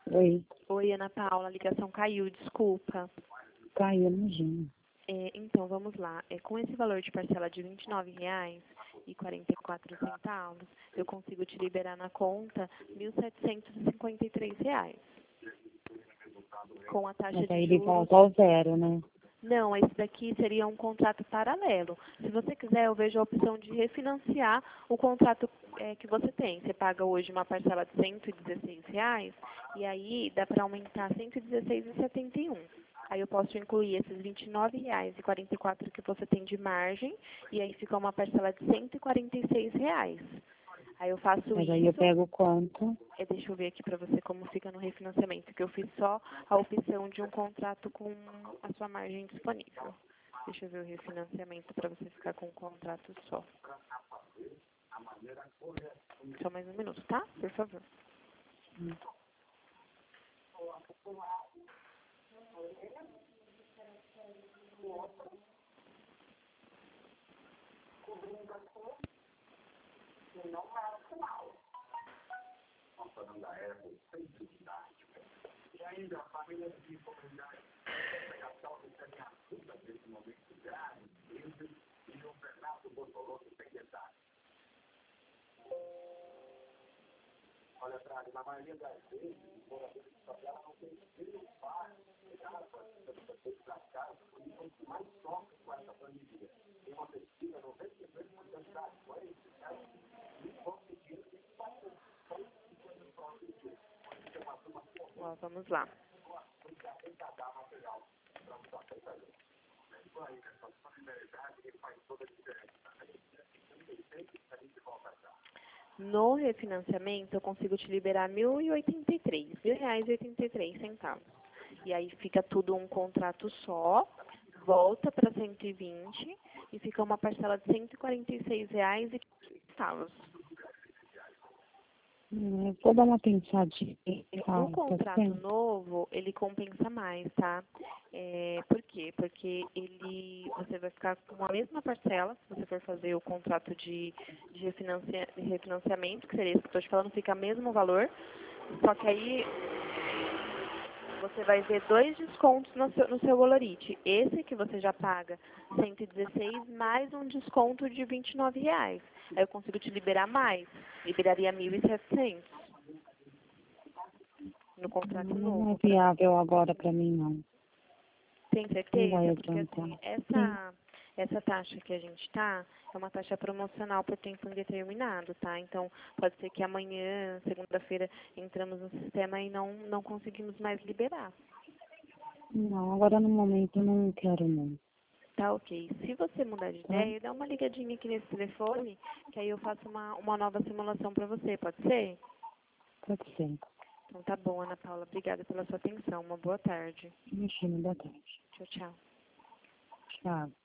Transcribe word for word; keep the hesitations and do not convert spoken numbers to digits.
Oi, Oi, Ana Paula, a ligação caiu, desculpa. caiu, imagina. É, então, vamos lá. É, com esse valor de parcela de vinte e nove reais e quarenta e quatro centavos, eu consigo te liberar na conta mil setecentos e cinquenta e três reais. Com a taxa Mas de aí ele juros... volta ao zero, né? Não, esse daqui seria um contrato paralelo. Se você quiser, eu vejo a opção de refinanciar o contrato é, que você tem. Você paga hoje uma parcela de cento e dezesseis reais e aí dá para aumentar cento e dezesseis reais e setenta e um centavos. Aí eu posso incluir esses vinte e nove reais e quarenta e quatro centavos que você tem de margem e aí fica uma parcela de cento e quarenta e seis reais. Aí eu faço Mas aí eu isso... pego quanto? É, deixa eu ver aqui para você como fica no refinanciamento, que eu fiz só a opção de um contrato com a sua margem disponível. Deixa eu ver o refinanciamento para você ficar com um contrato só. Só mais um minuto, tá? Por favor. Hum. Ó, vamos lá. No refinanciamento, eu consigo te liberar mil e oitenta e três, mil reais e oitenta e três centavos. E aí fica tudo um contrato só, volta para cento e vinte e fica uma parcela de cento e quarenta e seis reais e centavos. Hum, Eu vou dar uma pensadinha. O Ah, tá contrato certo? novo, ele compensa mais, tá? É, por quê? Porque ele, você vai ficar com a mesma parcela, se você for fazer o contrato de, de refinancia, de refinanciamento, que seria isso que eu estou te falando, fica o mesmo valor, só que aí você vai ver dois descontos no seu, no seu Olorite. Esse que você já paga cento e dezesseis mais um desconto de vinte e nove reais. Aí eu consigo te liberar mais, liberaria mil e setecentos no contrato Não é novo. Pra, viável agora pra mim, não. tem Não vai certeza? Porque adiantar. assim, Sim, essa, essa taxa que a gente tá é uma taxa promocional por tempo indeterminado, tá? Então, pode ser que amanhã, segunda-feira, entramos no sistema e não, não conseguimos mais liberar. não, agora no momento eu não quero, não. Tá, ok. Se você mudar de Tá? ideia, dá uma ligadinha aqui nesse telefone, que aí eu faço uma, uma nova simulação para você, pode ser? Pode ser. Então tá bom, Ana Paula. Obrigada pela sua atenção. Uma boa tarde. Imagina, boa tarde. Tchau, tchau. Tchau.